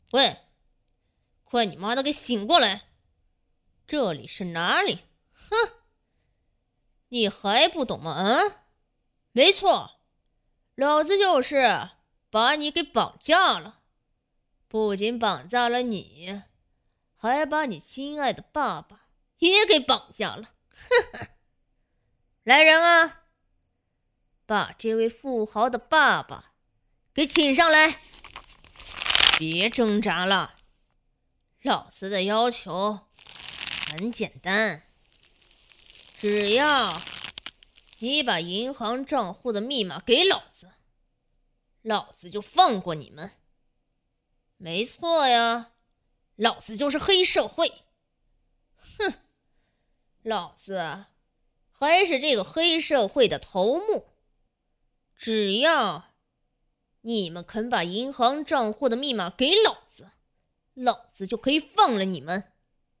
喂，快你妈的给醒过来！这里是哪里？哼，你还不懂吗？啊，没错，老子就是把你给绑架了，不仅绑架了你，还把你亲爱的爸爸也给绑架了。哼，来人啊，把这位富豪的爸爸给请上来！别挣扎了，老子的要求很简单，只要你把银行账户的密码给老子，老子就放过你们。没错呀，老子就是黑社会。哼，老子还是这个黑社会的头目，只要你们肯把银行账户的密码给老子，老子就可以放了你们。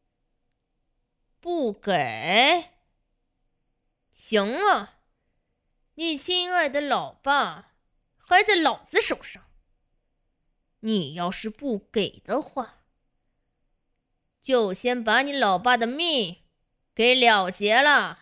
不给？行啊，你亲爱的老爸还在老子手上，你要是不给的话，就先把你老爸的命给了结了。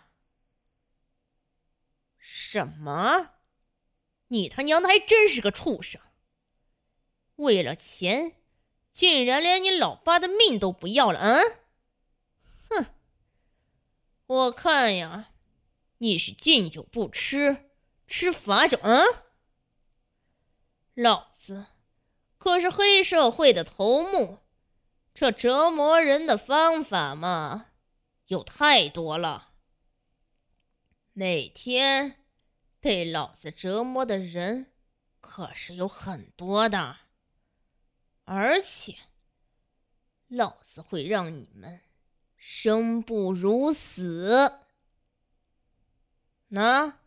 什么？你他娘的还真是个畜生！为了钱，竟然连你老爸的命都不要了啊！哼，我看呀，你是敬酒不吃，吃罚酒啊！老子可是黑社会的头目，这折磨人的方法嘛，有太多了。每天被老子折磨的人可是有很多的，而且老子会让你们生不如死。那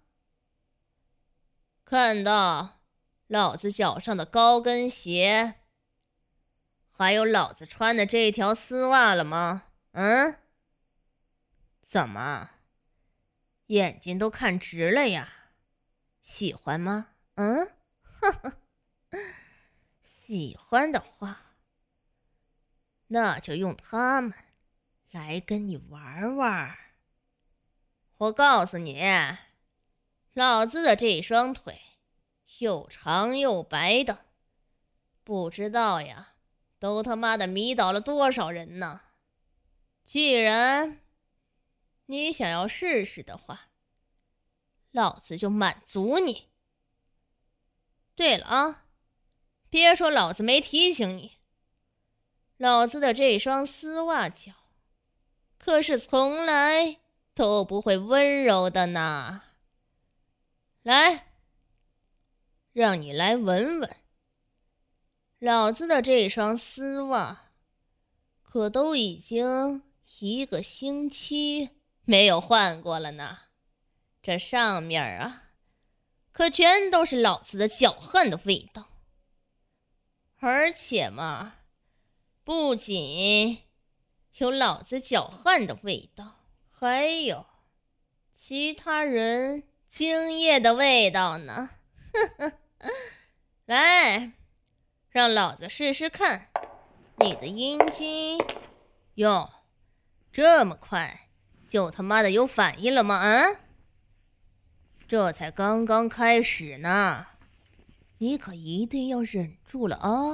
看到老子脚上的高跟鞋，还有老子穿的这条丝袜了吗？嗯？怎么，眼睛都看直了呀？喜欢吗？嗯？呵呵，喜欢的话，那就用它们来跟你玩玩。我告诉你，老子的这双腿又长又白的，不知道呀，都他妈的迷倒了多少人呢。既然你想要试试的话，老子就满足你。对了啊，别说老子没提醒你，老子的这双丝袜脚可是从来都不会温柔的呢。来，让你来闻闻，老子的这双丝袜可都已经1个星期没有换过了呢。这上面啊，可全都是老子的脚汗的味道。而且嘛，不仅有老子脚汗的味道，还有其他人精液的味道呢。来，让老子试试看你的阴茎。哟，这么快就他妈的有反应了吗？啊？这才刚刚开始呢，你可一定要忍住了啊！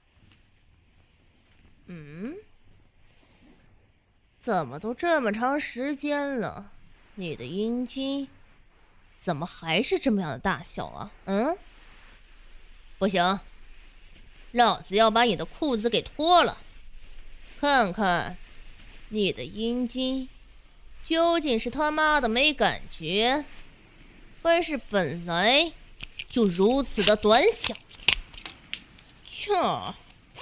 怎么都这么长时间了，你的阴茎怎么还是这么样的大小啊？不行，老子要把你的裤子给脱了，看看你的阴茎究竟是他妈的没感觉，还是本来就如此的短小。哟，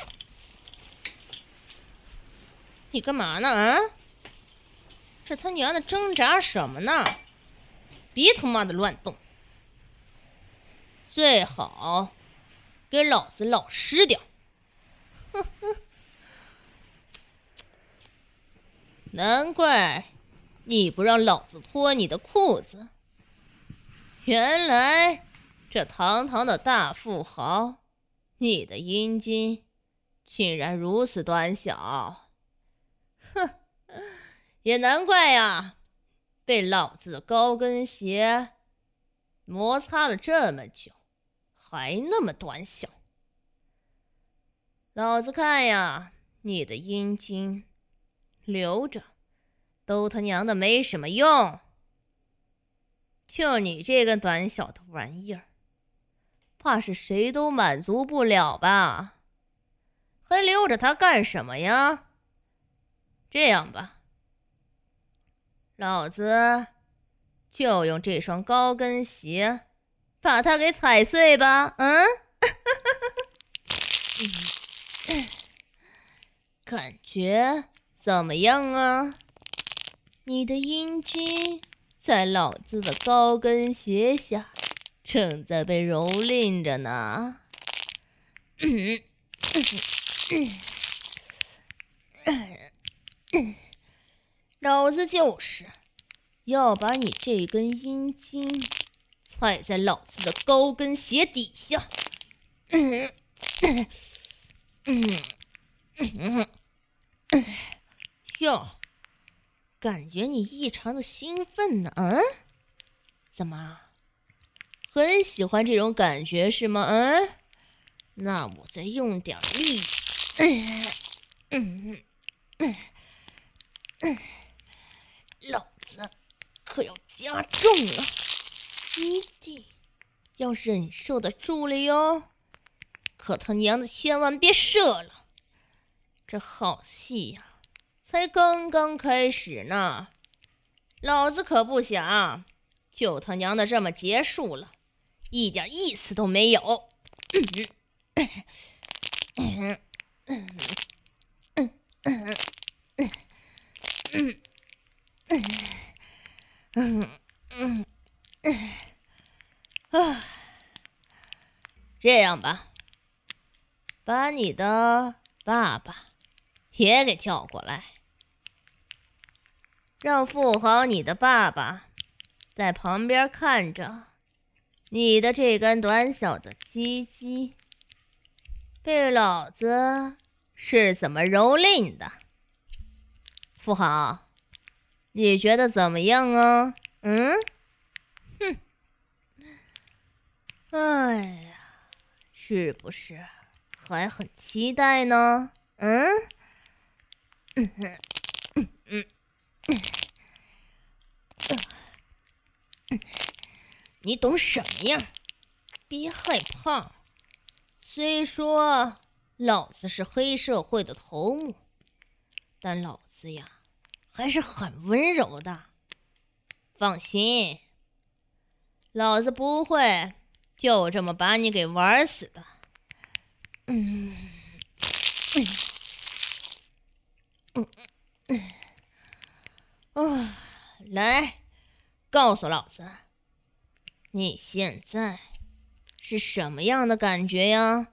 你干嘛呢？啊？这他娘的挣扎什么呢？别他妈的乱动，最好给老子老实点。哼哼，难怪你不让老子脱你的裤子，原来这堂堂的大富豪，你的阴茎竟然如此短小，哼，也难怪呀，被老子的高跟鞋摩擦了这么久，还那么短小。老子看呀，你的阴茎留着都他娘的没什么用，就你这个短小的玩意儿，怕是谁都满足不了吧？还留着它干什么呀？这样吧，老子就用这双高跟鞋把它给踩碎吧。感觉怎么样啊？你的阴茎在老子的高跟鞋下正在被蹂躏着呢。老子就是要把你这根阴茎踩在老子的高跟鞋底下。哟，感觉你异常的兴奋呢。怎么，很喜欢这种感觉是吗？那我再用点力。老子可要加重了，一定要忍受得住了哟。可他娘的千万别射了，这好戏呀，才刚刚开始呢。老子可不想就他娘的这么结束了，一点意思都没有。这样吧，把你的爸爸也给叫过来，让富豪你的爸爸在旁边看着你的这根短小的鸡鸡被老子是怎么蹂躏的。富豪，你觉得怎么样啊？哎呀，是不是还很期待呢？你懂什么呀？别害怕，虽说老子是黑社会的头目，但老子呀还是很温柔的。放心，老子不会就这么把你给玩死的。来，告诉老子，你现在是什么样的感觉呀？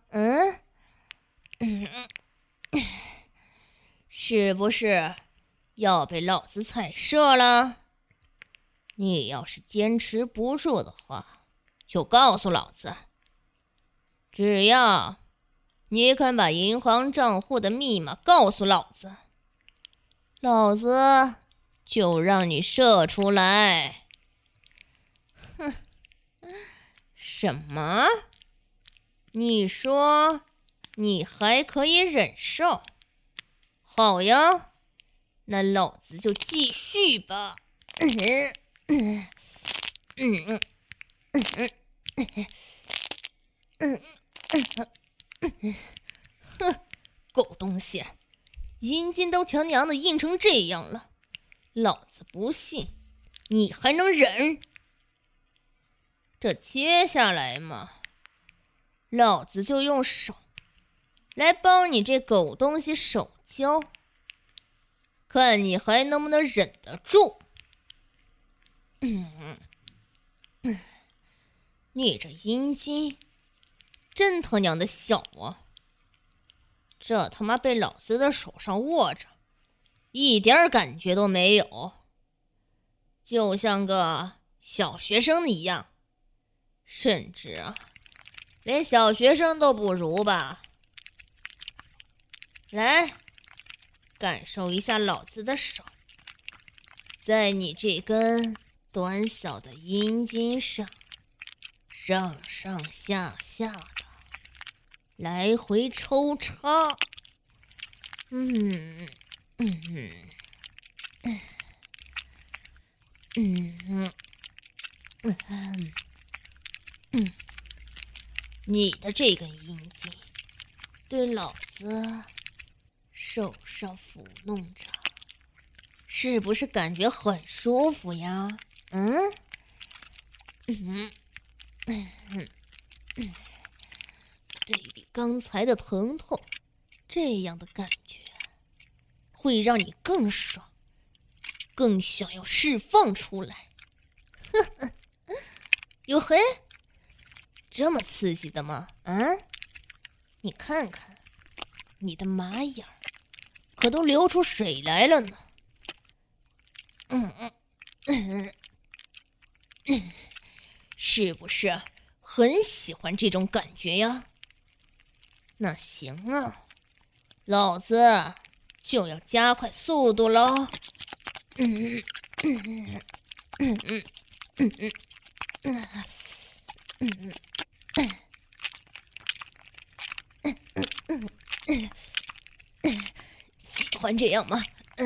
是不是要被老子踩射了？你要是坚持不住的话，就告诉老子。只要你肯把银行账户的密码告诉老子，老子就让你射出来。哼，什么？你说你还可以忍受？好呀，那老子就继续吧。哼，狗东西，阴茎都强娘的硬成这样了，老子不信你还能忍。这接下来嘛，老子就用手来帮你这狗东西手交，看你还能不能忍得住。你这阴茎真他娘的小啊！这他妈被老子的手上握着，一点感觉都没有，就像个小学生一样，甚至连小学生都不如吧。 来，感受一下老子的手，在你这根短小的阴茎上，上上下下的来回抽插。你的这根阴茎对老子手上抚弄着，是不是感觉很舒服呀？对比刚才的疼痛，这样的感觉会让你更爽，更想要释放出来。哟嘿，这么刺激的吗？你看看，你的马眼儿可都流出水来了呢。是不是很喜欢这种感觉呀？那行啊，老子就要加快速度喽。喜欢这样吗？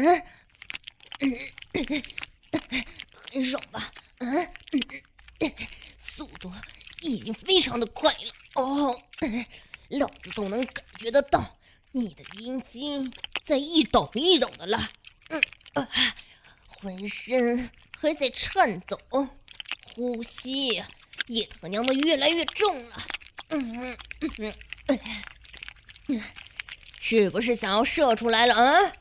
很爽吧？速度已经非常的快了哦，老子都能感觉得到你的阴茎在一抖一抖的了。浑身还在颤抖，呼吸也他娘的越来越重了。是不是想要射出来了啊？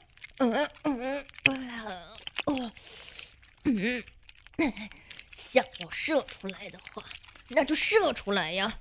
想要射出来的话，那就射出来呀。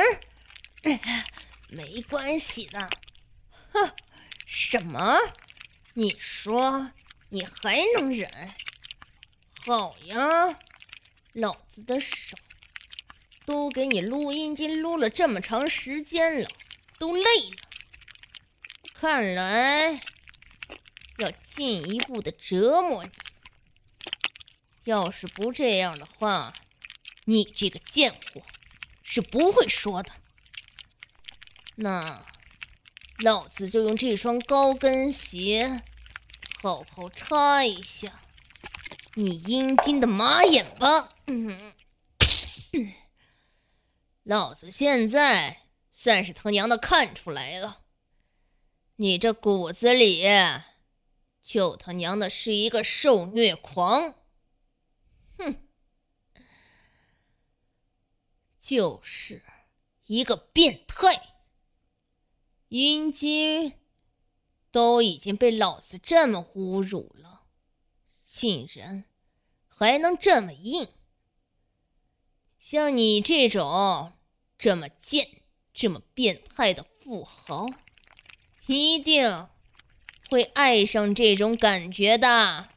没关系的。什么？你说你还能忍？好呀，老子的手都给你撸阴茎撸了这么长时间了，都累了。看来要进一步的折磨你。要是不这样的话，你这个贱货是不会说的。那老子就用这双高跟鞋好好插一下你阴茎的马眼吧。老子现在算是他娘的看出来了，你这骨子里就他娘的是一个受虐狂。就是一个变态。阴茎都已经被老子这么侮辱了，竟然还能这么硬。像你这种这么贱这么变态的富豪，一定会爱上这种感觉的。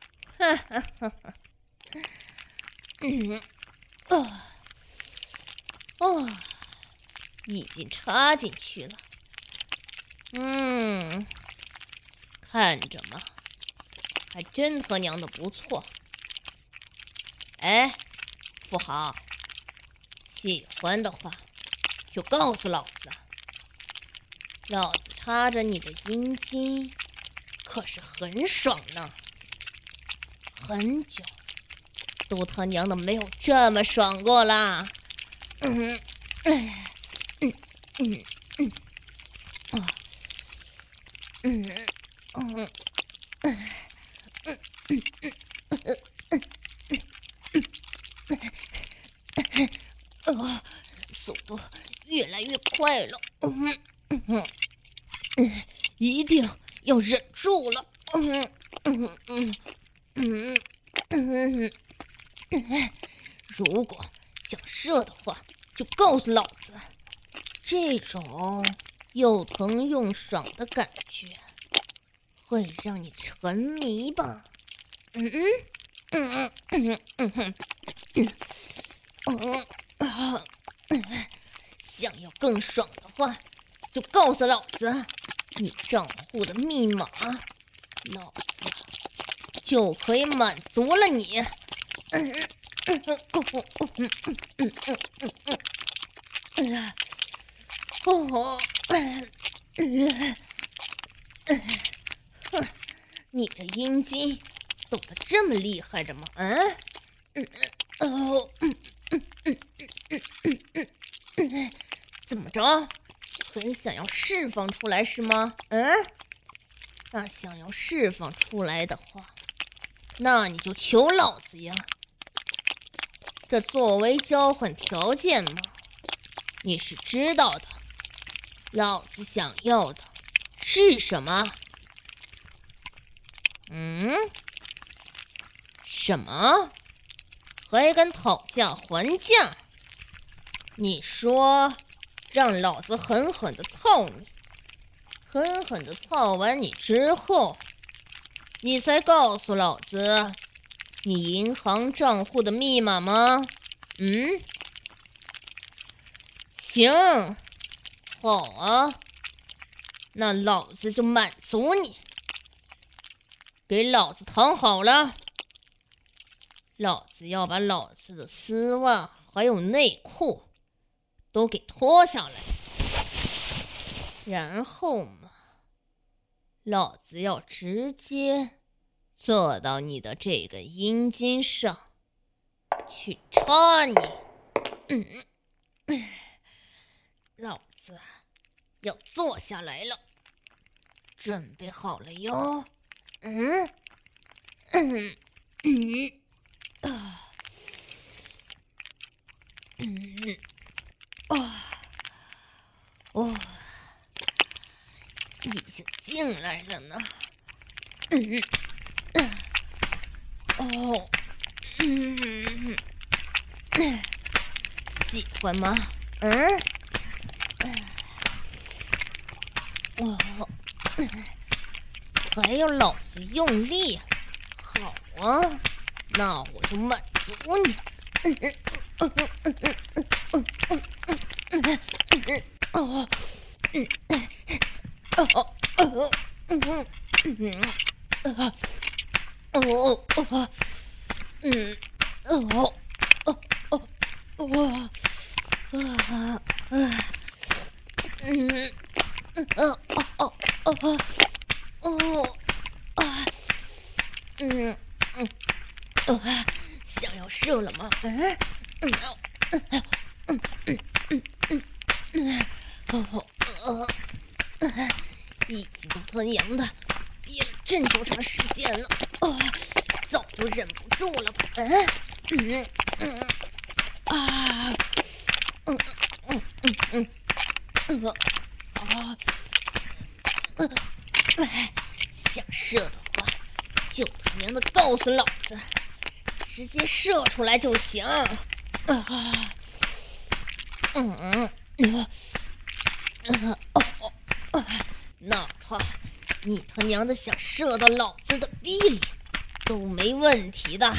已经插进去了。看着嘛，还真他娘的不错。哎，富豪，喜欢的话就告诉老子，老子插着你的阴茎可是很爽呢，很久都他娘的没有这么爽过啦。速度越来越快了。一定要忍住了。如果想射的话，就告诉老子，这种又疼又爽的感觉会让你沉迷吧。想要更爽的话，就告诉老子， 你账户的密码，老子就可以满足了你。你这阴茎抖得这么厉害着吗？怎么着？很想要释放出来是吗？那想要释放出来的话，那你就求老子呀！这作为交换条件嘛，你是知道的。老子想要的是什么？什么？还敢讨价还价？你说让老子狠狠地操你，狠狠地操完你之后，你才告诉老子你银行账户的密码吗？行，好啊，那老子就满足你。给老子躺好了，老子要把老子的丝袜还有内裤都给脱下来，然后嘛，老子要直接坐到你的这个阴茎上去插你。老子要坐下来了，准备好了哟。已经进来了呢。喜欢吗？还要老子用力？好啊，那我就满足你。想要射了吗？已经都他娘的憋了这么长时间了，早就忍不住了吧？想射的话，就他娘的告诉老子，直接射出来就行。哪怕你他娘的想射到老子的逼里，都没问题的。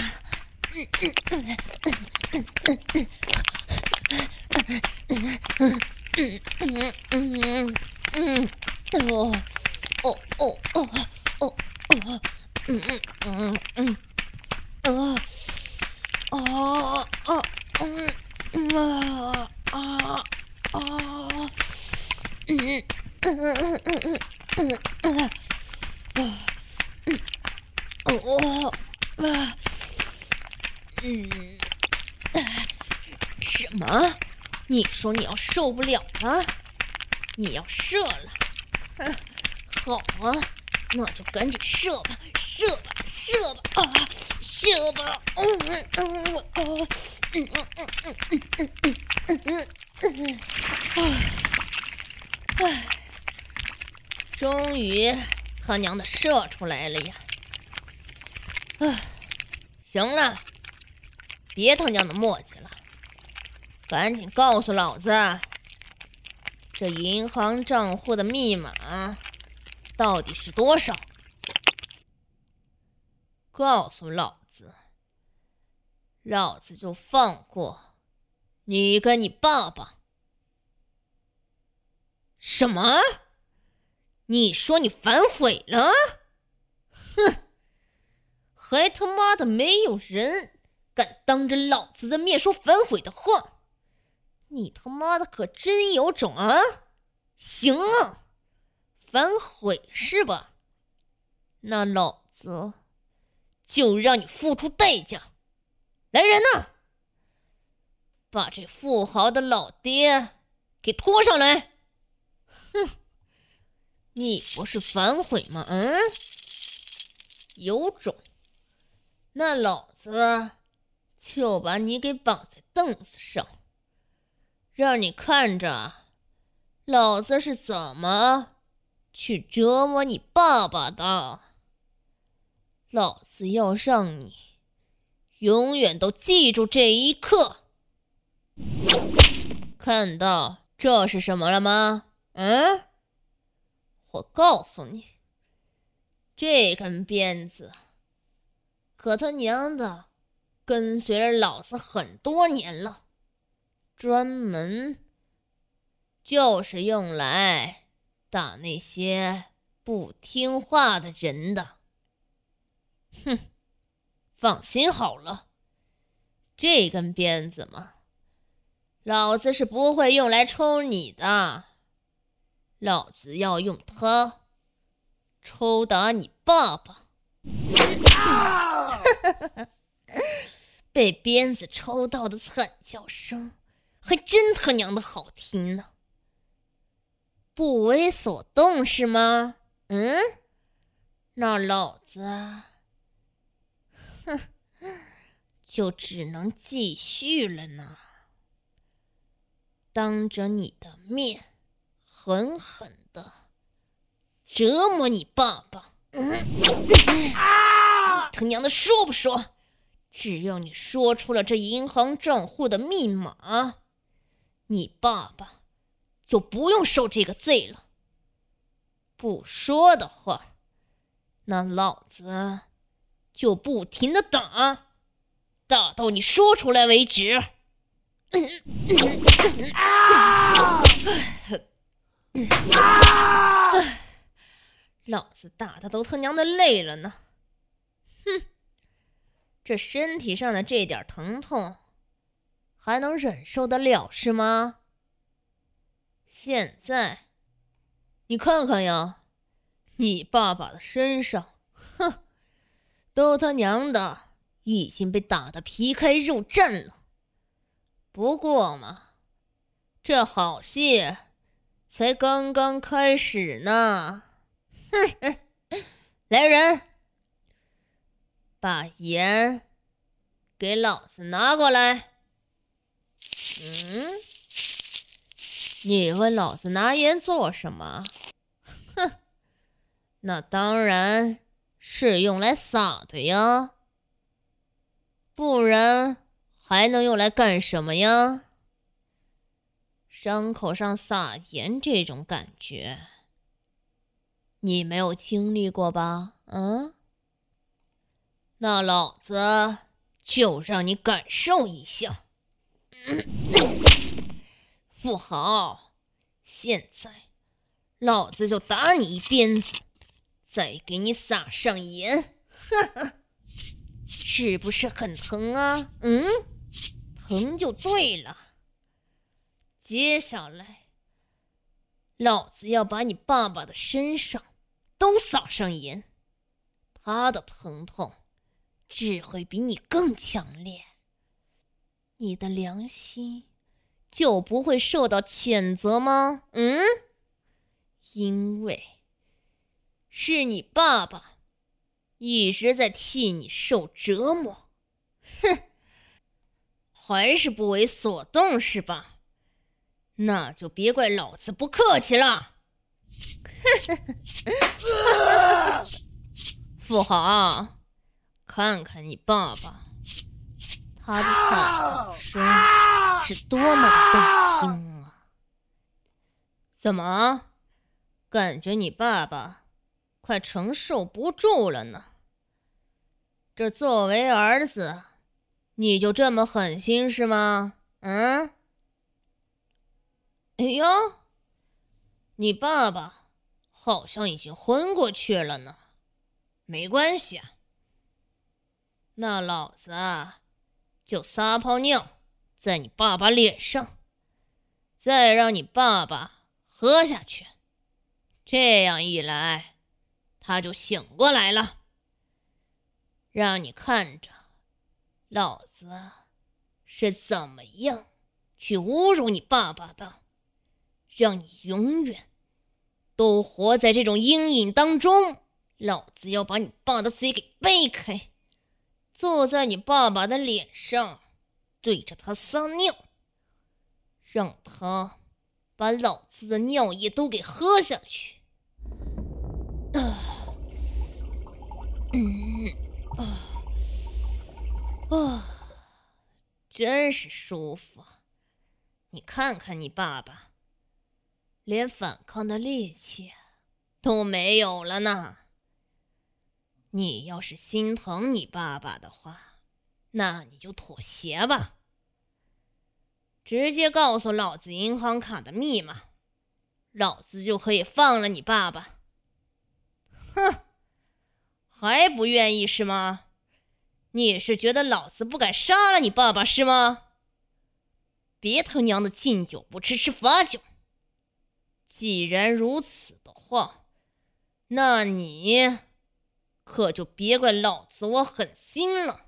什么？你说你要受不了了？你要射了？好啊，那就赶紧射吧，射吧，射吧，射吧！终于他娘的射出来了呀！行了，别他娘的磨叽了，赶紧告诉老子，这银行账户的密码到底是多少？告诉老子，老子就放过你跟你爸爸。什么？ 你说你反悔了？哼，还他妈的没有人敢当着老子的面说反悔的话，你他妈的可真有种啊！行啊，反悔是吧？那老子就让你付出代价。来人呐，把这富豪的老爹给拖上来！哼，你不是反悔吗？有种，那老子就把你给绑在凳子上，让你看着老子是怎么去折磨你爸爸的。老子要让你永远都记住这一刻。看到这是什么了吗？我告诉你，这根鞭子可他娘的跟随了老子很多年了，专门就是用来打那些不听话的人的。哼，放心好了，这根鞭子嘛，老子是不会用来抽你的，老子要用它抽打你爸爸。被鞭子抽到的惨叫声还真他娘的好听呢。不为所动是吗？那老子就只能继续了呢，当着你的面狠狠的折磨你爸爸。你他娘的说不说？只要你说出了这银行账户的密码，你爸爸就不用受这个罪了。不说的话，那老子就不停的打到你说出来为止。老子打的都他娘的累了呢。哼，这身体上的这点疼痛还能忍受得了是吗？现在你看看呀，你爸爸的身上，都他娘的已经被打得皮开肉绽了。不过嘛，这好戏才刚刚开始呢。来人，把盐给老子拿过来。你问老子拿盐做什么？那当然是用来撒的呀，不然还能用来干什么呀？伤口上撒盐这种感觉，你没有经历过吧？那老子就让你感受一下。富豪，现在老子就打你一鞭子，再给你撒上盐，是不是很疼啊？疼就对了。接下来，老子要把你爸爸的身上都撒上盐，他的疼痛只会比你更强烈，你的良心就不会受到谴责吗？因为是你爸爸一直在替你受折磨。还是不为所动是吧？那就别怪老子不客气了。富豪，看看你爸爸，他的惨叫声是多么的动听啊！怎么，感觉你爸爸快承受不住了呢？这作为儿子，你就这么狠心是吗？哎呦，你爸爸好像已经昏过去了呢。没关系啊，那老子就撒泡尿在你爸爸脸上，再让你爸爸喝下去，这样一来他就醒过来了，让你看着老子是怎么样去侮辱你爸爸的，让你永远都活在这种阴影当中。老子要把你爸的嘴给掰开，坐在你爸爸的脸上，对着他撒尿，让他把老子的尿液都给喝下去。真是舒服。你看看你爸爸，连反抗的力气都没有了呢。你要是心疼你爸爸的话，那你就妥协吧，直接告诉老子银行卡的密码，老子就可以放了你爸爸。哼，还不愿意是吗？你是觉得老子不敢杀了你爸爸是吗？别他娘的敬酒不吃吃罚酒。既然如此的话，那你可就别怪老子我狠心了。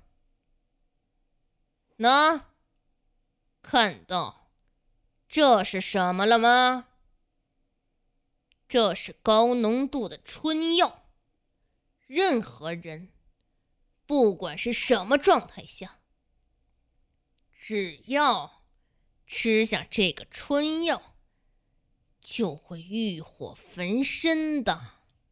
那，看到这是什么了吗？这是高浓度的春药，任何人不管是什么状态下，只要吃下这个春药，就会欲火焚身的。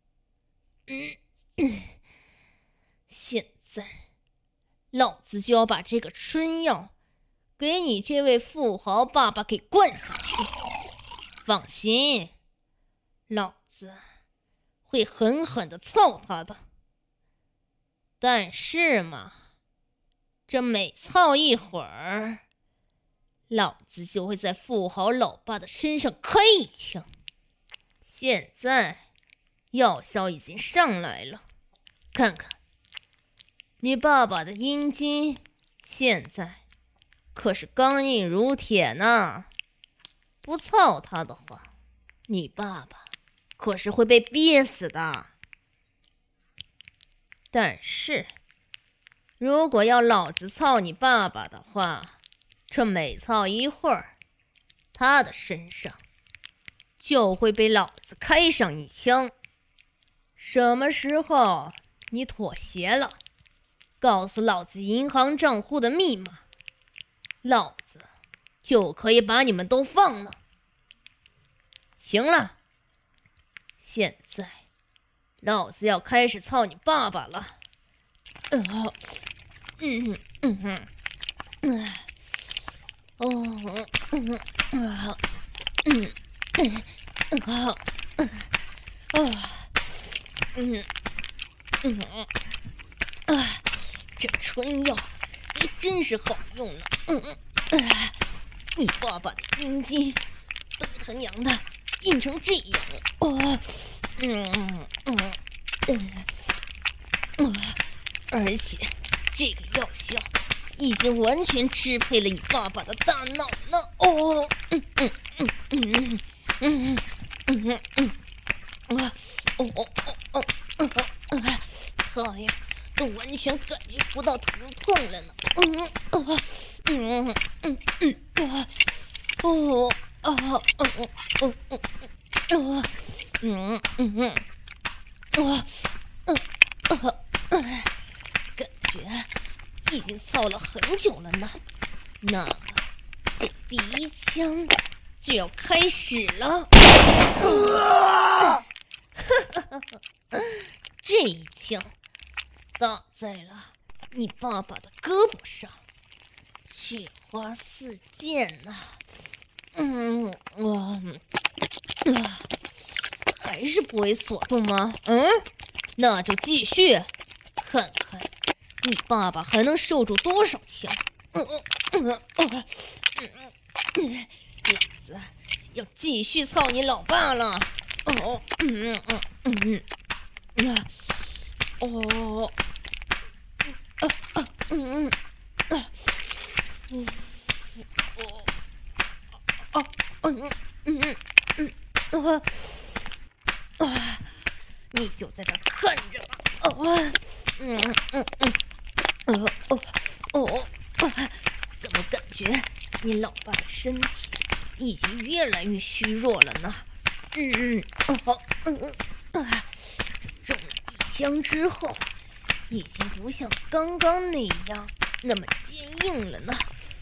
现在老子就要把这个春药给你这位富豪爸爸给灌下去。放心，老子会狠狠地操他的。但是嘛，这每操一会儿，老子就会在富豪老爸的身上开一枪。现在药效已经上来了，看看你爸爸的阴茎现在可是刚硬如铁呢，不操他的话，你爸爸可是会被憋死的。但是如果要老子操你爸爸的话，这每操一会儿，他的身上就会被老子开上一枪。什么时候你妥协了，告诉老子银行账户的密码，老子就可以把你们都放了。行了，现在老子要开始操你爸爸了。这春药也真是好用了。你爸爸的阴茎都他娘的硬成这样了。而且这个药效已经完全支配了你爸爸的大脑了。他呀都完全感觉不到疼痛了呢。感觉已经操了很久了呢。那这第一枪就要开始了。这一枪打在了你爸爸的胳膊上，雪花四溅呐。还是不为所动吗？那就继续，看看你爸爸还能受住多少枪。老子要继续操你老爸了。 哦，你就在这看着吧。怎么感觉你老爸的身体已经越来越虚弱了呢？中了一枪之后，已经不像刚刚那样那么坚硬了呢。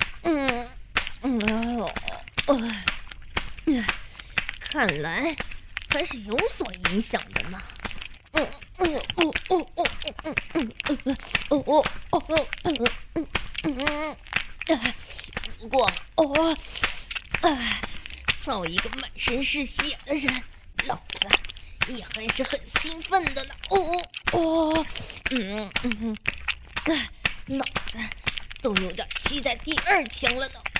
看来还是有所影响的呢。不过，造一个满身是血的人，老子也还是很兴奋的呢。老子都有点期待第二枪了呢。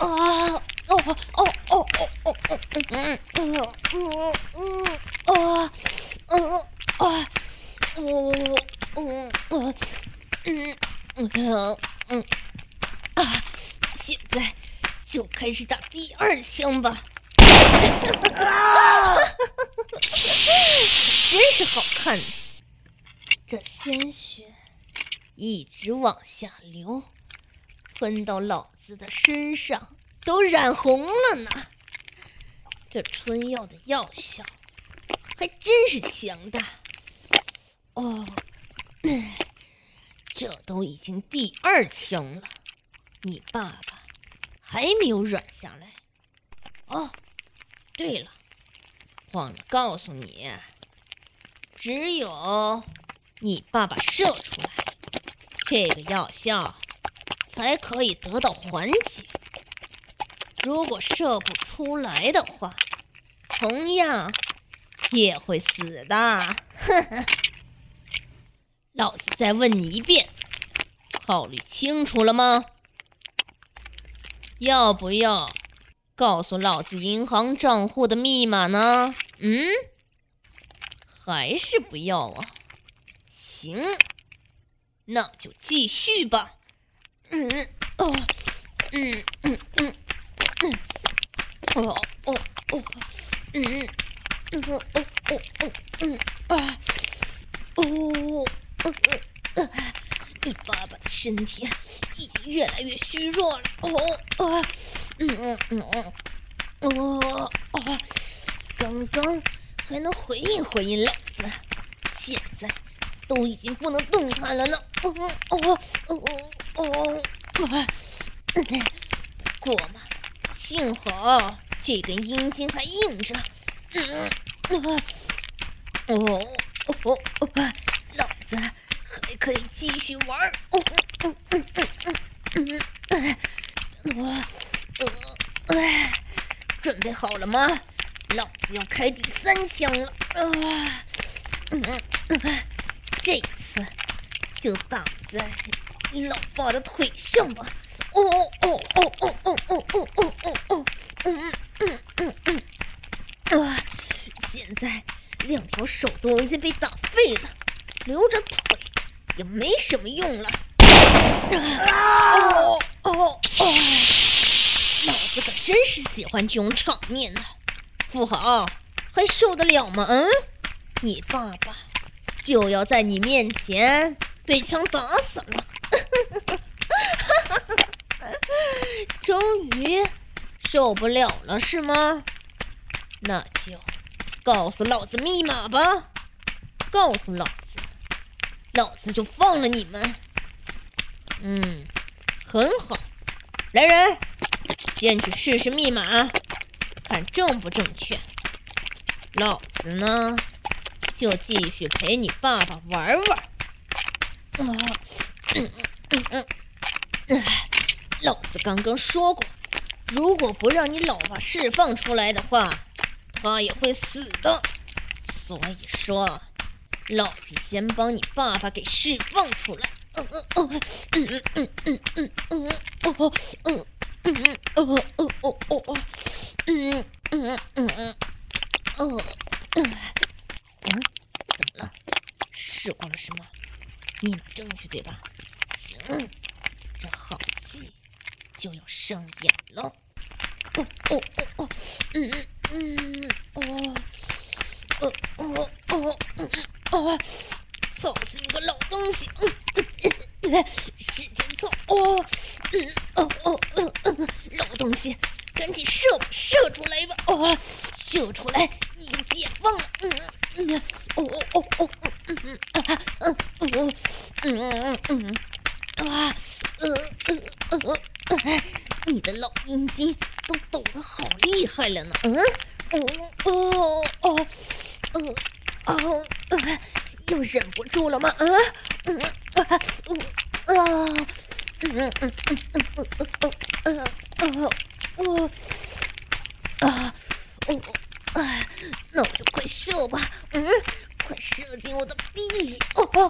现在就开始打第二枪吧。真是好看的，这鲜血一直往下流，喷到老子的身上都染红了呢。这春药的药效还真是强大。这都已经第二枪了，你爸爸还没有软下来。对了，忘了告诉你，只有你爸爸射出来，这个药效才可以得到缓解。如果射不出来的话，同样也会死的。老子再问你一遍，考虑清楚了吗？要不要告诉老子银行账户的密码呢？还是不要啊？行，那就继续吧。你爸爸的身体已经越来越虚弱了。刚刚还能回应回应老子，现在都已经不能动弹了呢。不过嘛，幸好这根阴茎还硬着。老子还可以继续玩。准备好了吗？老子要开第三枪了。这次就打在你老爸的腿上吧。现在两条手都已经被打废了，留着腿也没什么用了。老子可真是喜欢这种场面呢。富豪还受得了吗？你爸爸就要在你面前被枪打死了。终于受不了了是吗？那就告诉老子密码吧。告诉老子，老子就放了你们。很好，来人，先去试试密码，看正不正确。老子呢，就继续陪你爸爸玩玩。老子刚刚说过，如果不让你老爸释放出来的话，他也会死的。所以说，老子先帮你爸爸给释放出来。 怎么了？试过了是吗？你有证据对吧？行，这好戏就要上演了。操死你个老东西！使劲操！老东西，赶紧射吧，射出来吧！射出来，你就解放了！你的老阴茎都抖得好厉害了呢！又忍不住了吗？那我就快射吧！快射进我的逼里！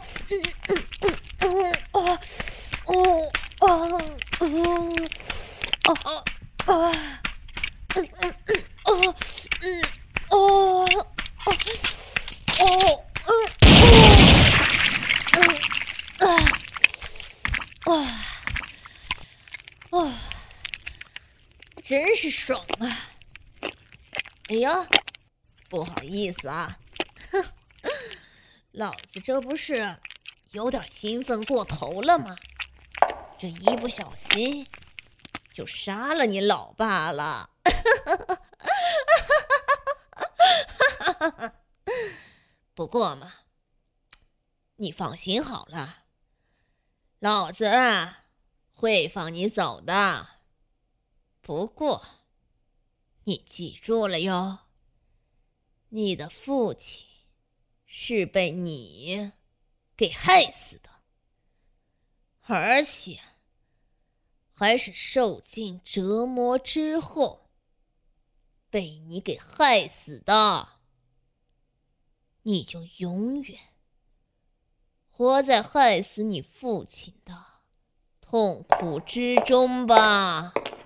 真是爽啊！哎呀，不好意思啊，老子这不是有点兴奋过头了吗？这一不小心就杀了你老爸了。不过嘛，你放心好了，老子会放你走的。不过，你记住了哟，你的父亲是被你给害死的，而且还是受尽折磨之后被你给害死的。你就永远活在害死你父亲的痛苦之中吧。